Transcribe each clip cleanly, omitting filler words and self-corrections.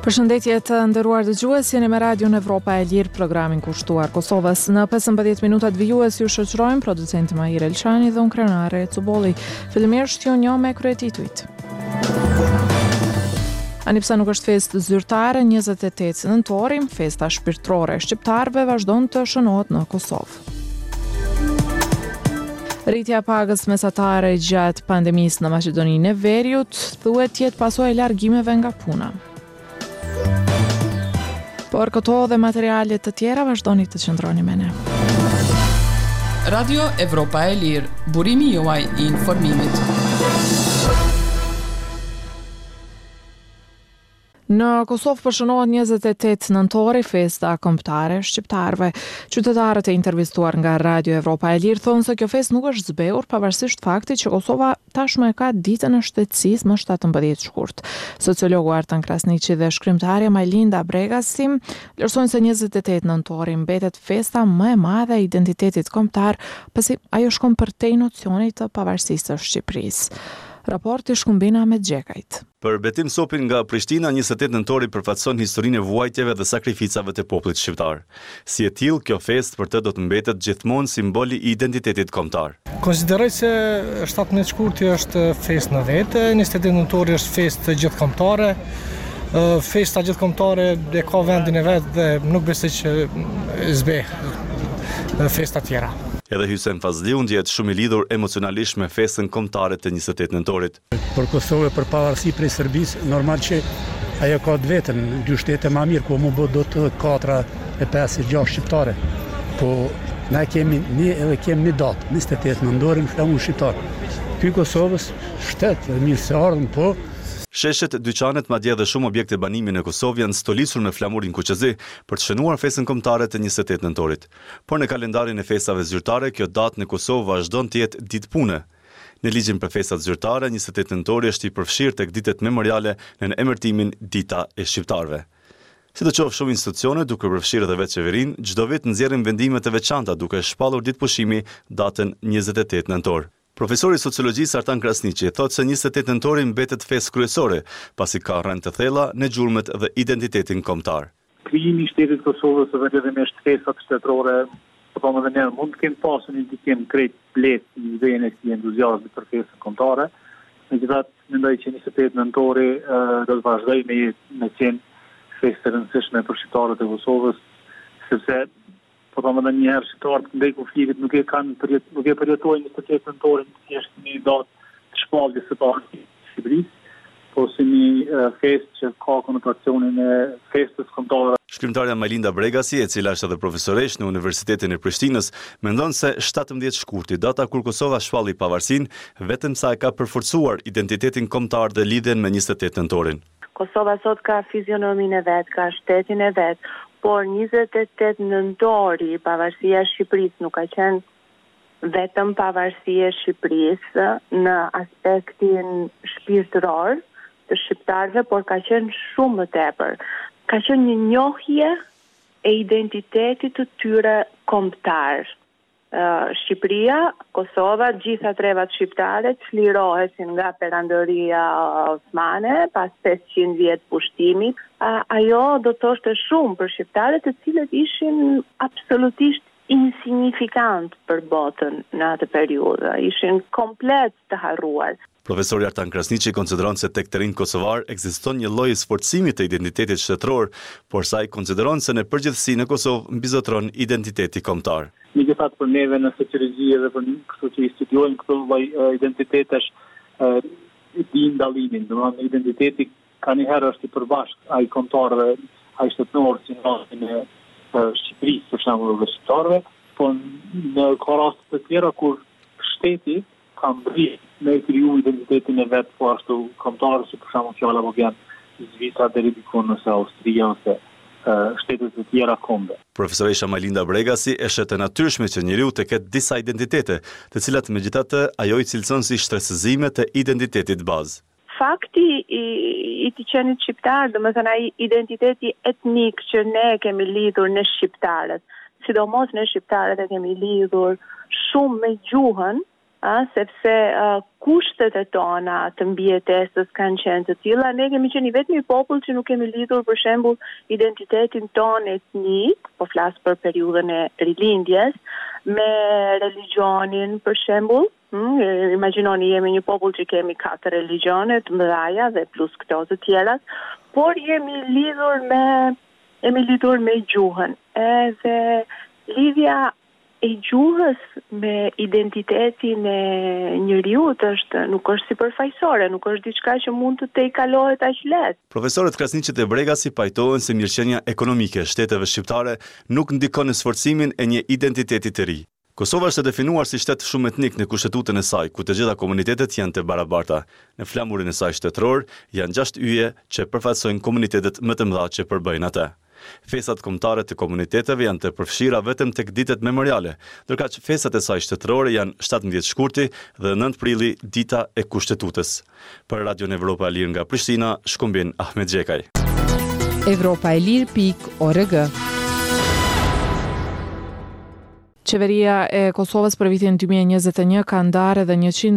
Përshëndetje të nderuar dëgjues, jeni me Radion Evropa e Lirë, programin kushtuar Kosovës. Në 15 minutat vijues ju shoqërojmë producenti Mahir Elçani dhe unë Krenare Cubolli. Fillimisht ju njoh me kryetituit. Anipsa nuk është festë zyrtare, 28 nëntori, festa shpirtërore e shqiptarëve vazhdon të shënohet në Kosovë. Rritja e pagës mesatare gjatë pandemisë në Maqedoninë e Veriut thuhet jetë pasojë e largimeve nga puna. Por këto dhe materialet të tjera vazhdoni të qëndroni me ne. Radio Evropa e Lirë, burimi juaj i informimit. Në Kosovë përshënohet 28 nëntori festa kombëtare shqiptarëve. Qytetarët e intervistuar nga Radio Evropa e Lirë thonë se kjo festë nuk është zbehur pavarësisht faktit që Kosova tashmë ka ditën e shtetësisë më 17 shkurt. Sociologu Artan Krasniqi dhe shkrimtarja Majlinda Bregasi vlerësojnë se 28 nëntori mbetet festa më e madhe e identitetit kombëtar, pasi ajo shkon përtej nocionit të pavarësisë së Shqipërisë. Raporti Shkumbina me Xhekajt. Për Betim Sopin nga Prishtina, 28 nëntori përfaqëson historinë e vuajtjeve dhe sakrificave të popullit shqiptar. Si e tillë, kjo festë për të do të mbetet gjithmonë simboli i identitetit kombëtar. Konsideroj se 17 shkurti është festë në vete, 28 nëntori është festë gjithkombëtare. Festa gjithkombëtare e ka vendin e vet dhe nuk besoj që zbeh festa tjera. Edhe Hysem Fazliu ndjehet shumë i lidhur emocionalisht me festën kombëtare të 28 nëntorit. Për Kosovë, për pavarësi prej Serbisë, normal që ajo ka të vetën, dy shtete më mirë, ku mu bë do të 4 e 5 e 6 shqiptare. Po na kemi një datë, 28 nëntorin flamun shqiptar. Ky Kosovës shtet mirë se ardhmë, po Sheshet, dyqanet, madje dhe shumë objekte banimi në Kosovë janë stolisur me flamurin kuqezi për të shënuar festën kombëtare të 28 nëntorit. Por në kalendarin e festave zyrtare, kjo datë në Kosovë vazhdon të jetë ditë pune. Në ligjin për festat zyrtare, 28 nëntori është i përfshirë tek ditët memoriale në emërtimin Dita e Shqiptarëve. Sidoqoftë, shumë institucione, duke përfshirë edhe vetë qeverinë, çdo vit nxjerrin vendime të veçanta duke shpallur ditë pushimi datën 28 nëntor. Profesori i sociologjisë Artan Krasniqi thotë se 28 nëntori mbetet festë kryesore, pasi ka rënë të thella në gjurmët dhe identitetin kombëtar. Krijimi i shtetit Kosovës dhe vetëmisht festat shtetërore, po më dhe mund të kenë pasur një ndikim krejt blet i idejën e si entuziazmi për festën kombëtare. Megjithatë, mendoj që 28 nëntori do të vazhdojë me qenë festë e rëndësishme për shqiptarët e Kosovës, sepse po të më dhe njëherë shqiptarët ndaj konfliktit nuk e përjetojnë 28 nëntorin si është një datë të shpalljes së parë Shqipërisë, po si një festë që ka konotacionin e festës kombëtare. Shkrimtarja Majlinda Bregasi, e cila është edhe profesoresh në Universitetin e Prishtinës, mendon se 17 shkurti, data kur Kosova shpalli pavarësinë, vetëm sa e ka përforcuar identitetin kombëtar dhe lidhjen me 28 nëntorin. Kosova sot ka fizionomin e vet, ka shtetin e vet, por 28 nëntori, pavarësia e Shqipërisë nuk ka qenë vetëm pavarësia e Shqipërisë në aspektin shpirtëror të shqiptarëve, por ka qenë shumë më tepër. Ka qenë një njohje e identitetit të tyre kombëtar. Shqipëria, Kosova, gjitha trevat shqiptare çlirohesin nga perandoria osmane pas 500 vjet pushtimit. Ajo do të thoshte shumë për shqiptarët, të cilët ishin absolutisht insignifikant për botën në atë periudhë, ishin komplet të harruar. Profesori Artan Krasniqi konsideron se tek terrin kosovar ekziston një lloj sforcimi të identitetit shtetëror, por sa i konsideron se në përgjithësi në Kosovë mbizotron identiteti kombëtar. Megjithatë, për neve në sociologji dhe për kështu që i studiojmë këto lloj identitetesh, di ndallimin, domethënë identiteti ka një herë është i përbashkët ai kombëtar dhe ai shtetëror si në Shqipërisë, për shembull, dhe shqiptarëve, po në raste të tjera kur shteti ka mbri me kriju identitetin e vet, po ashtu kombëtarë si për shembull fjala po vjen Zvicra deri diku nëse Austria ose shtetet e tjera kombe. Profesoresha Majlinda Bregasi e shet e natyrshme që njeriu të ketë disa identitete, të cilat megjithatë ajo i cilëson si shtresëzime të identitetit bazë. Fakti i të qenit shqiptar, domethënë ai identiteti etnik që ne kemi lidhur në shqiptarët, sidomos ne shqiptarët e kemi lidhur shumë me gjuhën, sepse kushtet e tona të mbijetesës kanë qenë të tilla. Ne kemi qenë vetëm i popull që nuk kemi lidhur për shembull identitetin tonë etnik, po flas për periudhën e rilindjes, me religionin për shembull. Imagjinoni jemi një popull që kemi 4 religione të mëdha dhe plus këto të tjera, por jemi lidhur me gjuhën. Edhe lidhja e gjuhës me identitetin e njeriut nuk është sipërfaqësore, nuk është diçka që mund të tejkalohet aq lehtë. Profesorët Krasniqi dhe Bregasi pajtohen se mirëqenia ekonomike e shteteve shqiptare nuk ndikon në sforcimin e një identiteti të ri. Kosova është definuar si shtet shumë etnik në kushtetutën e saj, ku të gjitha komunitetet janë të barabarta. Në flamurin e saj shtetëror janë 6 yje që përfaqësojnë komunitetet më të mëdha që përbëjnë atë. Festat kombëtare të komuniteteve janë të përfshira vetëm tek ditët memoriale, ndërkaq festat e saj shtetërore janë 17 shkurti dhe 9 prilli, dita e kushtetutës. Për Radion Evropa e Lirë nga Prishtina, shkëmbin Ahmet Xhekaj. Evropaelir.org. Qeveria e Kosovës për vitin 2021 ka ndarë edhe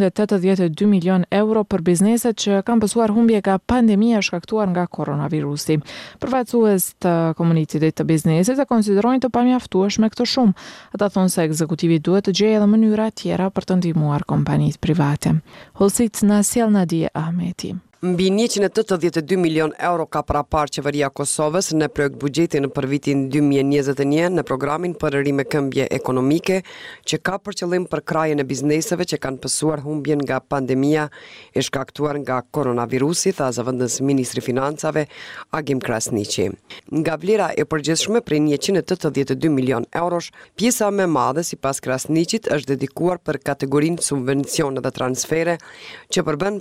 182 milion euro për bizneset që kanë pësuar humbje nga pandemia shkaktuar nga koronavirusi. Përfaqësues të komunitetit të biznesit e konsiderojnë të pamjaftueshme këtë shumë. Ata thonë se ekzekutivi duhet të gjejë edhe mënyra tjera për të ndihmuar kompanitë private. Holsit na sjell Nadia Ahmeti. Mbi 182 milion euro ka parapar qeveria Kosovës në projekt buxhetin për vitin 2021 në programin për rimekëmbje ekonomike që ka për qëllim përkrajjen e bizneseve që kanë pësuar humbjen nga pandemia e shkaktuar nga koronavirusi, tha zëvendës ministri financave Agim Krasniqi. Nga vlera e përgjithshme prej 182 milion eurosh, pjesa më e madhe sipas Krasniqit është dedikuar për kategorinë subvencione dhe transfere që përben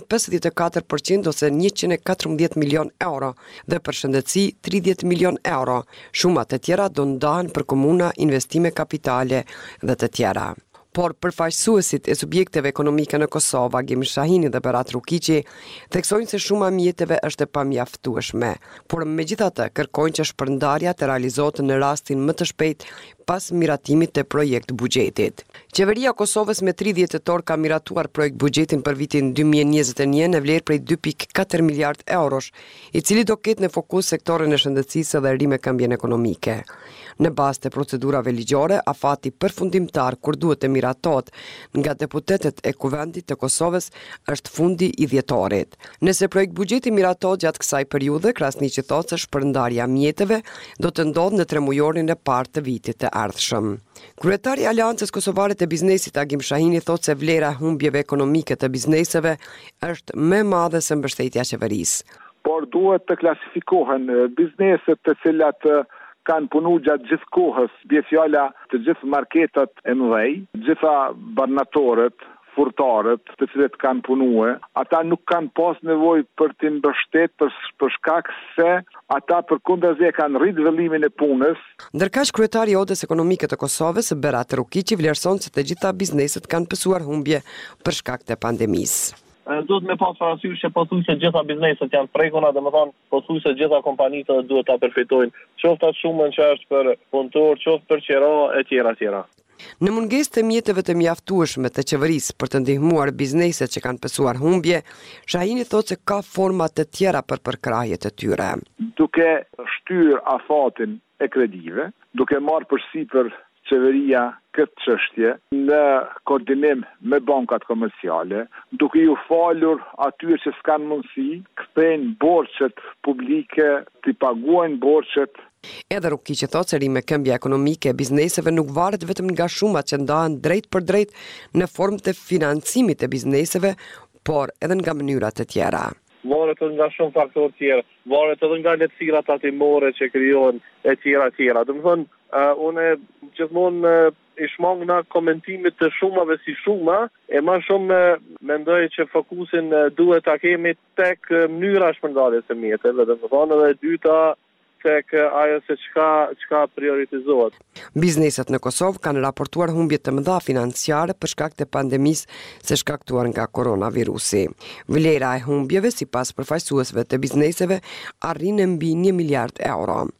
54% ose 114 milion euro dhe për shëndetësi 30 milion euro. Shumat e tjera do ndahen për komuna, investime kapitale dhe të tjera. Por përfaqësuesit e subjekteve ekonomike në Kosovë, Agim Shahini dhe Berat Rukiqi, theksojnë se shuma mjeteve është e pamjaftueshme, por megjithatë kërkojnë që shpërndarja të realizohet në rastin më të shpejt pas miratimit të projekt buxhetit. Qeveria e Kosovës me 30 tetor ka miratuar projekt buxhetin për vitin 2021 në vlerë prej 2.4 miliard eurosh, i cili do ketë në fokus sektorin e shëndetësisë dhe rimekëmbjen ekonomike. Në bazë të procedurave ligjore, afati përfundimtar kur duhet të miratohet nga deputetët e Kuvendit të Kosovës është fundi i dhjetorit. Nëse projekt buxheti miratohet gjatë kësaj periudhe, Krasniqi thotë se shpërndarja mjeteve do të ndodhë në tremujorin e parë të vitit të ardhshëm. Kryetari i Aleancës Kosovare të Biznesit Agim Shahini thotë se vlera e humbjeve ekonomike të bizneseve është më e madhe se mbështetja e qeverisë. Por duhet të klasifikohen bizneset të cilat kanë punu gjatë gjithë kohës, bie fjala të gjithë marketat e mëdhej, gjitha barnatorët, furtarët, të cilët kanë punue, ata nuk kanë pas nevojë për të mbështet për shkak se ata përkundazi e kanë rrit vëllimin e punës. Ndërkaq kryetari i Odës Ekonomike të Kosovës, Berat Rukiqi, vlerëson se të gjitha bizneset kanë pësuar humbje për shkak të pandemisë. Duhet me pas parasysh që pothuajse gjitha bizneset janë prekuna, domethënë pothuajse gjitha kompanitë duhet ta përfitojnë, qoftë atë shumën që është për punëtor, qoftë për qira e tjera. Në mungesë të mjeteve të mjaftueshme të qeverisë për të ndihmuar bizneset që kanë pësuar humbje, Shahini thotë se ka forma të tjera për përkrahje të tyre. Duke shtyr afatin e kredive, duke marrë përsipër qeveria këtë çështje në koordinim me bankat komerciale, duke ju falur atyre që s'kanë mundësi, kthejnë borxhet publike, t'i paguajnë borxhet. Edhe Rukiqi thotë se rimekëmbja ekonomike e bizneseve nuk varet vetëm nga shumat që ndahen drejt për drejt në formë të financimit të bizneseve, por edhe nga mënyrat të tjera. Varet edhe nga shumë faktorë tjerë, varet edhe nga lehtësirat tatimore që krijohen e tjera. Domethënë, unë gjithmonë i shmang nga komentimit të shumave si shuma, e më shumë mendoj që fokusin duhet ta kemi tek mënyra shpërndarjes së mjeteve, domethënë edhe e dyta tek ajo se çka prioritizohet. Bizneset në Kosovë kanë raportuar humbje të mëdha financiare për shkak të pandemisë së shkaktuar nga koronavirusi. Vlera e humbjeve sipas përfaqësuesve të bizneseve arrin mbi 1 miliard euro.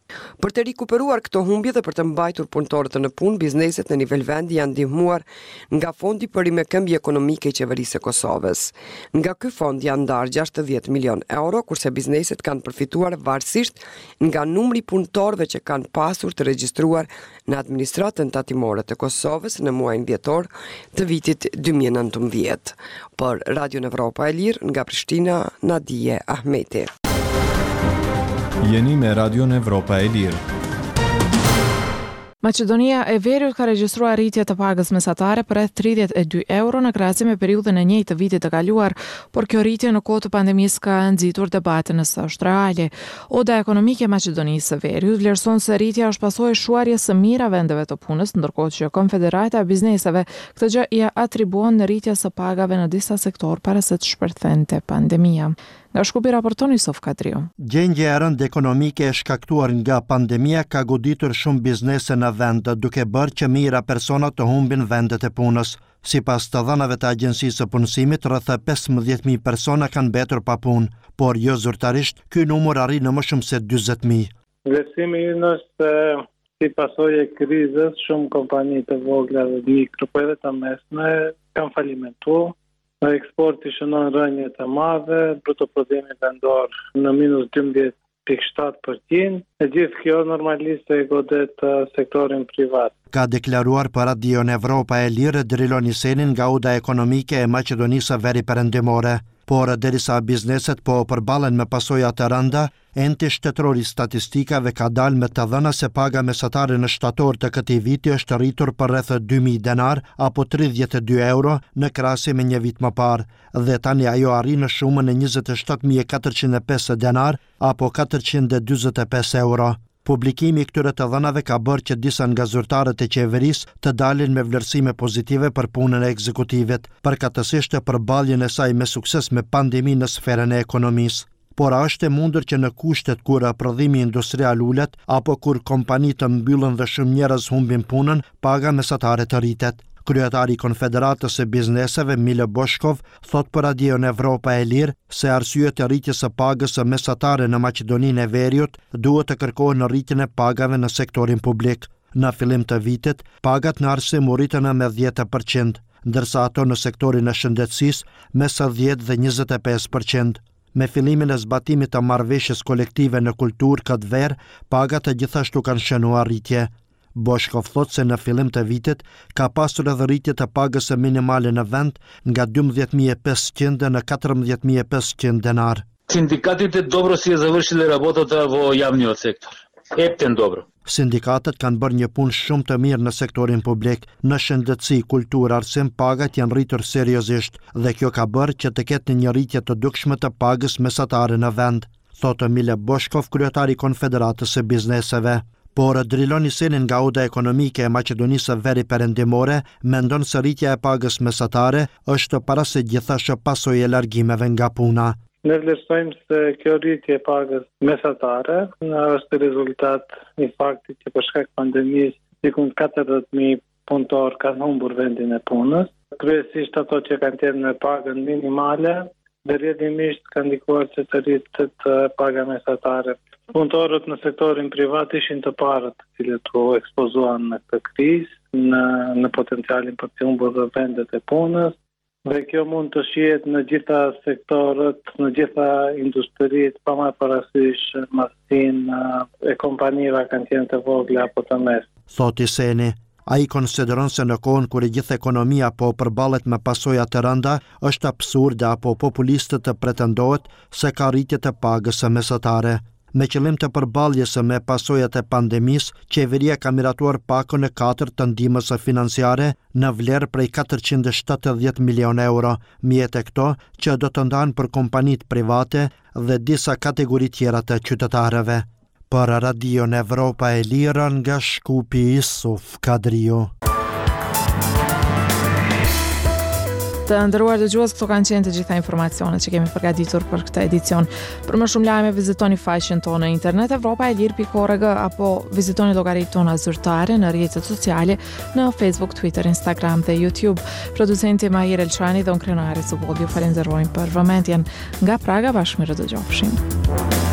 Për të rikuperuar këto humbje dhe për të mbajtur punëtorët në punë, bizneset në nivel vendi janë ndihmuar nga Fondi për Rimekëmbje Ekonomike i Qeverisë së Kosovës. Nga ky fond janë ndarë 60 milion euro, kurse bizneset kanë përfituar varësisht nga numri i punëtorëve që kanë pasur të regjistruar në administratën tatimore të Kosovës në muajin dhjetor të vitit 2019. Për Radio Evropa e Lirë nga Prishtina, Nadije Ahmeti. Jeni me Radio Evropa e Lirë. Maqedonia e Veriut ka regjistruar rritje të pagës mesatare për rreth 32 euro në krahasim me periudhën e njëjtë të vitit të kaluar, por kjo rritje në kohë të pandemisë ka nxitur debatin nëse është reale. Oda ekonomike e Maqedonisë së Veriut vlerëson se rritja është pasojë shuarjes së mirë a vendeve të punës, ndërkohë që Konfederata e Bizneseve këtë gjë ia atribuon në rritjes së pagave në disa sektor para se të shpërthente pandemia. Nga Shkupi raporton Yusuf Kadriu. Gjendja e rëndë ekonomike e shkaktuar nga pandemia ka goditur shumë biznese në vend, duke bërë që mijëra persona të humbin vendet e punës. Sipas të dhënave të Agjencisë së Punësimit, rreth 15.000 persona kanë mbetur pa punë, por jo zyrtarisht, ky numër arrin në më shumë se 40.000. Vlerësimi ynë është si pasojë e krizës, shumë kompani të vogla dhe mikro, po edhe të mesme kanë falimentuar. Në eksporti shënon rënje të madhe, bruto prodhimi vendor në minus 12.7%, e gjithë kjo normalisht e godet sektorin privat. Ka deklaruar për Radio Evropa e Lirë Drilon Isenin nga Oda Ekonomike e Maqedonisë së Veriperëndimore. Por derisa bizneset po përballen me pasoja të rënda, enti shtetëror i statistikave ka dalë me të dhëna se paga mesatare në shtator të këtij viti është rritur për rreth 2.000 denar apo 32 euro në krahasim me një vit më parë, dhe tani ajo arrin në shumën e 27.405 denar apo 445 euro. Publikimi i këtyre të dhënave ka bërë që disa nga zyrtarët e qeverisë të dalin me vlerësime pozitive për punën e ekzekutivit, përkatësisht të përballjen e saj me sukses me pandeminë në sferën e ekonomisë. Por a është e mundur që në kushtet kur prodhimi industrial ulet apo kur kompanitë të mbyllen dhe shumë njerëz humbin punën, paga mesatare të rritet? Kryetari i Konfederatës së Bizneseve, Mile Boshkov, thot për Radio Evropa e Lirë se arsyet e rritjes së pagës së mesatare në Maqedoninë e Veriut duhet të kërkohen në rritjen e pagave në sektorin publik. Në fillim të vitit, pagat në arsim u rritën me 10%, ndërsa ato në sektorin e shëndetësisë mes 10 dhe 25%. Me fillimin e zbatimit të marrëveshjes kolektive në kulturë këtë verë, pagat e gjithashtu kanë shënuar rritje. Boshkov thot se në fillim të vitit ka pasur edhe rritje të pagës së minimale në vend nga 12.500 në 14.500 denar. Синдикатите добро си ја завршиле работата во јавниот сектор. Ептен добро. Sindikatet kanë bërë një punë shumë të mirë në sektorin publik, në shëndetësi, kulturë, arsim, pagat janë rritur seriozisht dhe kjo ka bërë që të ketë një rritje të dukshme të pagës mesatare në vend, thotë Mile Boshkov, kryetari i Konfederatës së Bizneseve. Por Drilon Isenin nga Oda Ekonomike e Maqedonisë së Veriperëndimore mendon se rritja e pagës mesatare është para se gjithashtu pasojë e largimeve nga puna. Ne vlerësojmë se kjo rritje e pagës mesatare është rezultat i faktit që për shkak pandemisë diku 40.000 punëtor kanë humbur vendin e punës. Kryesisht ato që kanë qenë me pagën minimale, dhe rrjedhimisht kanë ndikuar se të rritet paga mesatare. Punëtorët në sektorin privat ishin të parët të cilët u ekspozuan në këtë krizë, në potencialin për të humbur dhe vendet e punës, dhe kjo mund të shihet në gjitha sektorët, në gjitha industritë, pa marrë parasysh masinë e kompanive kanë qenë të vogla apo të mesme. Thot Iseni, ai konsideron se në kohën kur e gjithë ekonomia po përballet me pasoja të rënda, është absurde apo populiste të pretendohet se ka rritje të pagës së mesatare. Me qëllim të përballjes me pasojat e pandemisë, qeveria ka miratuar pakën e 4 të ndihmës financiare në vlerë prej 470 milion euro, mjet e këto që do të ndahen për kompanitë private dhe disa kategori tjera të qytetarëve. Për Radio Evropa e Lirë nga Shkupi, Yusuf Kadriu. Të nderuar dëgjues, këto kanë qenë të gjitha informacionet që kemi përgatitur për këtë edicion. Për më shumë lajme vizitoni faqen tonë në internet evropaelir.org apo vizitoni llogaritë tona zyrtare në rrjetet sociale në Facebook, Twitter, Instagram dhe YouTube. Producenti Mahir Elçani dhe unë krenari Subodju falenderojmë për vëmendjen. Nga Praga bashkë mirë dëgjofshim.